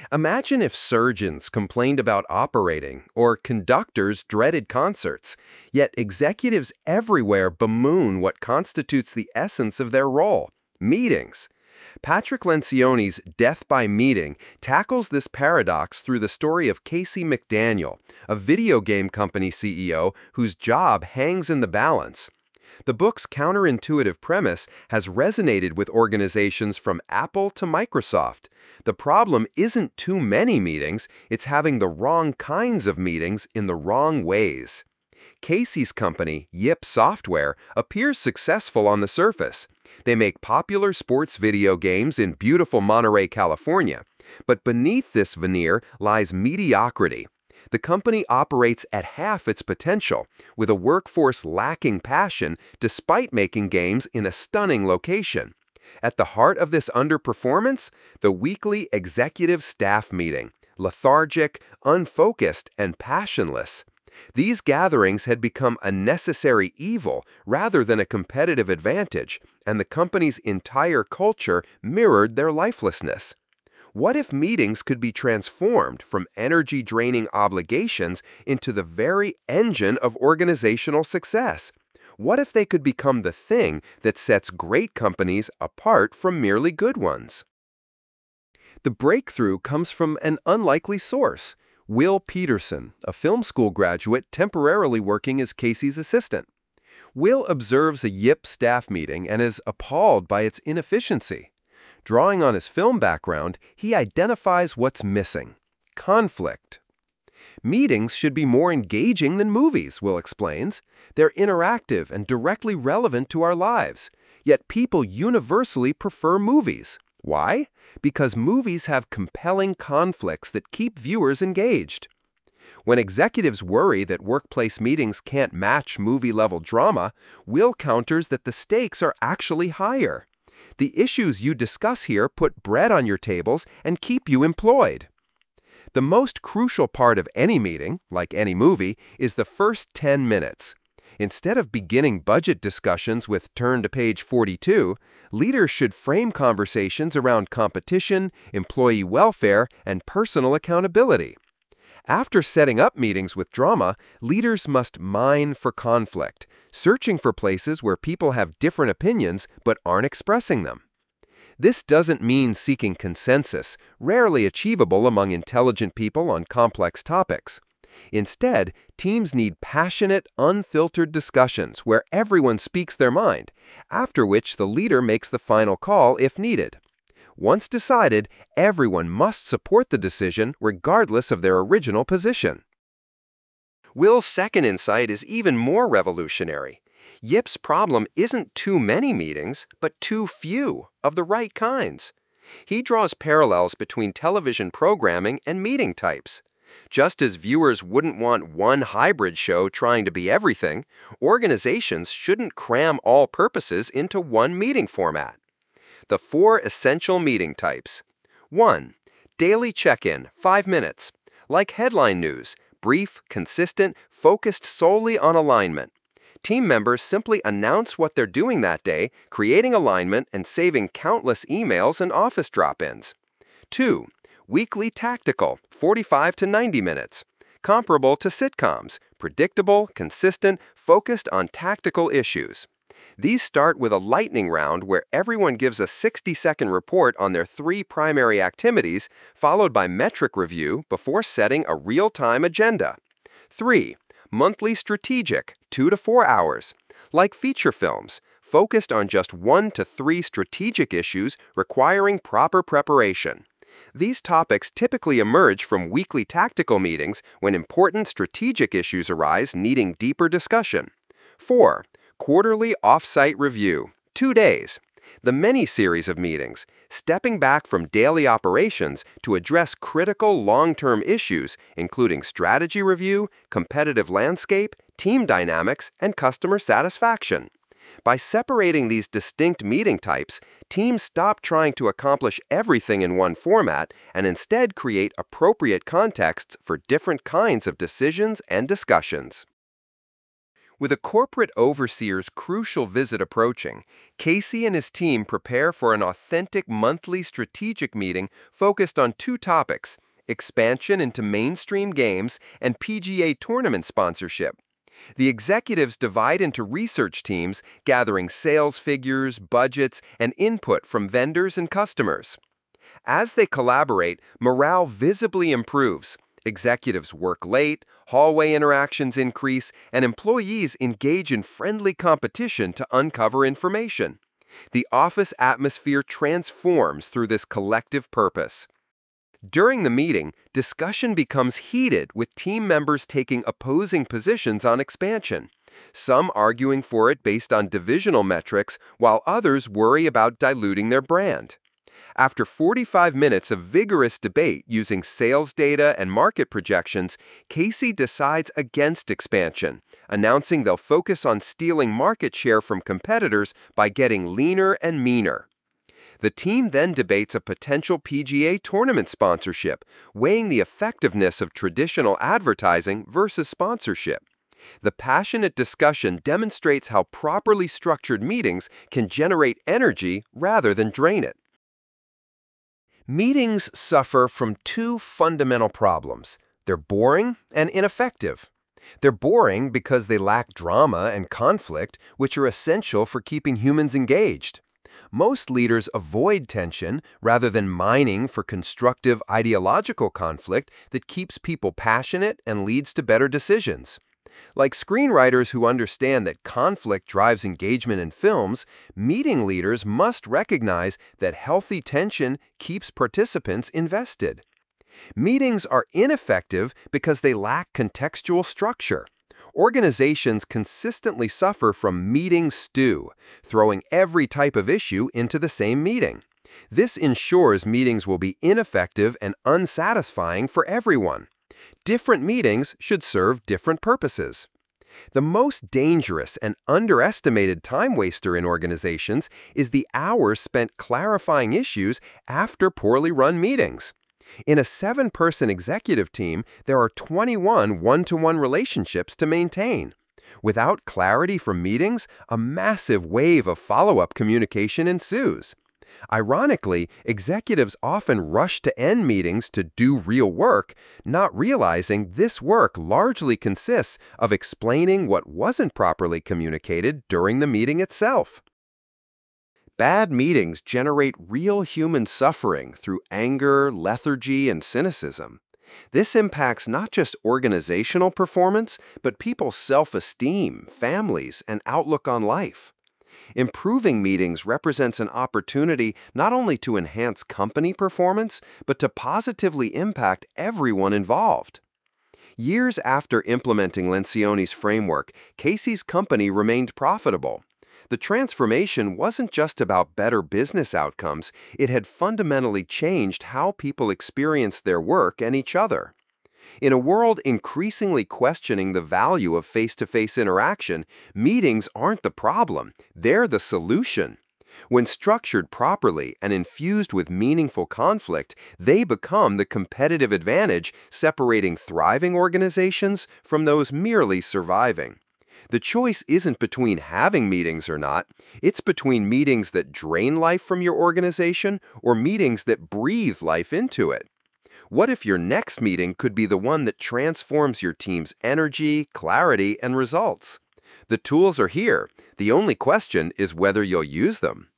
Imagine if surgeons complained about operating or conductors dreaded concerts, yet executives everywhere bemoan what constitutes the essence of their role: meetings. Patrick Lencioni's Death by Meeting tackles this paradox through the story of Casey McDaniel, a video game company CEO whose job hangs in the balance. The book's counterintuitive premise has resonated with organizations from Apple to Microsoft. The problem isn't too many meetings, it's having the wrong kinds of meetings in the wrong ways. Casey's company, Yip Software, appears successful on the surface. They make popular sports video games in beautiful Monterey, California. But beneath this veneer lies mediocrity. The company operates at half its potential, with a workforce lacking passion despite making games in a stunning location. At the heart of this underperformance, the weekly executive staff meeting, lethargic, unfocused, and passionless. These gatherings had become a necessary evil rather than a competitive advantage, and the company's entire culture mirrored their lifelessness. What if meetings could be transformed from energy-draining obligations into the very engine of organizational success? What if they could become the thing that sets great companies apart from merely good ones? The breakthrough comes from an unlikely source: Will Peterson, a film school graduate temporarily working as Casey's assistant. Will observes a Yip staff meeting and is appalled by its inefficiency. Drawing on his film background, he identifies what's missing: conflict. Meetings should be more engaging than movies, Will explains. They're interactive and directly relevant to our lives. Yet people universally prefer movies. Why? Because movies have compelling conflicts that keep viewers engaged. When executives worry that workplace meetings can't match movie-level drama, Will counters that the stakes are actually higher. The issues you discuss here put bread on your tables and keep you employed. The most crucial part of any meeting, like any movie, is the first 10 minutes. Instead of beginning budget discussions with "turn to page 42, leaders should frame conversations around competition, employee welfare, and personal accountability. After setting up meetings with drama, leaders must mine for conflict, searching for places where people have different opinions but aren't expressing them. This doesn't mean seeking consensus, rarely achievable among intelligent people on complex topics. Instead, teams need passionate, unfiltered discussions where everyone speaks their mind, after which the leader makes the final call if needed. Once decided, everyone must support the decision regardless of their original position. Will's second insight is even more revolutionary. Yip's problem isn't too many meetings, but too few of the right kinds. He draws parallels between television programming and meeting types. Just as viewers wouldn't want one hybrid show trying to be everything, organizations shouldn't cram all purposes into one meeting format. The 4 essential meeting types. 1. Daily check-in, 5 minutes. Like headline news, brief, consistent, focused solely on alignment. Team members simply announce what they're doing that day, creating alignment and saving countless emails and office drop-ins. 2. Weekly tactical, 45 to 90 minutes. Comparable to sitcoms, predictable, consistent, focused on tactical issues. These start with a lightning round where everyone gives a 60-second report on their 3 primary activities, followed by metric review before setting a real-time agenda. 3. Monthly strategic, 2 to 4 hours. Like feature films, focused on just 1 to 3 strategic issues requiring proper preparation. These topics typically emerge from weekly tactical meetings when important strategic issues arise needing deeper discussion. 4. Quarterly off-site review, 2 days. The mini-series of meetings, stepping back from daily operations to address critical long-term issues, including strategy review, competitive landscape, team dynamics, and customer satisfaction. By separating these distinct meeting types, teams stop trying to accomplish everything in one format and instead create appropriate contexts for different kinds of decisions and discussions. With a corporate overseer's crucial visit approaching, Casey and his team prepare for an authentic monthly strategic meeting focused on two topics: expansion into mainstream games and PGA tournament sponsorship. The executives divide into research teams, gathering sales figures, budgets, and input from vendors and customers. As they collaborate, morale visibly improves. Executives work late, hallway interactions increase, and employees engage in friendly competition to uncover information. The office atmosphere transforms through this collective purpose. During the meeting, discussion becomes heated with team members taking opposing positions on expansion, some arguing for it based on divisional metrics, while others worry about diluting their brand. After 45 minutes of vigorous debate using sales data and market projections, Casey decides against expansion, announcing they'll focus on stealing market share from competitors by getting leaner and meaner. The team then debates a potential PGA tournament sponsorship, weighing the effectiveness of traditional advertising versus sponsorship. The passionate discussion demonstrates how properly structured meetings can generate energy rather than drain it. Meetings suffer from two fundamental problems. They're boring and ineffective. They're boring because they lack drama and conflict, which are essential for keeping humans engaged. Most leaders avoid tension rather than mining for constructive ideological conflict that keeps people passionate and leads to better decisions. Like screenwriters who understand that conflict drives engagement in films, meeting leaders must recognize that healthy tension keeps participants invested. Meetings are ineffective because they lack contextual structure. Organizations consistently suffer from meeting stew, throwing every type of issue into the same meeting. This ensures meetings will be ineffective and unsatisfying for everyone. Different meetings should serve different purposes. The most dangerous and underestimated time waster in organizations is the hours spent clarifying issues after poorly run meetings. In a 7-person executive team, there are 21 one-to-one relationships to maintain. Without clarity from meetings, a massive wave of follow-up communication ensues. Ironically, executives often rush to end meetings to do real work, not realizing this work largely consists of explaining what wasn't properly communicated during the meeting itself. Bad meetings generate real human suffering through anger, lethargy, and cynicism. This impacts not just organizational performance, but people's self-esteem, families, and outlook on life. Improving meetings represents an opportunity not only to enhance company performance, but to positively impact everyone involved. Years after implementing Lencioni's framework, Casey's company remained profitable. The transformation wasn't just about better business outcomes, it had fundamentally changed how people experienced their work and each other. In a world increasingly questioning the value of face-to-face interaction, meetings aren't the problem, they're the solution. When structured properly and infused with meaningful conflict, they become the competitive advantage separating thriving organizations from those merely surviving. The choice isn't between having meetings or not, it's between meetings that drain life from your organization or meetings that breathe life into it. What if your next meeting could be the one that transforms your team's energy, clarity, and results? The tools are here. The only question is whether you'll use them.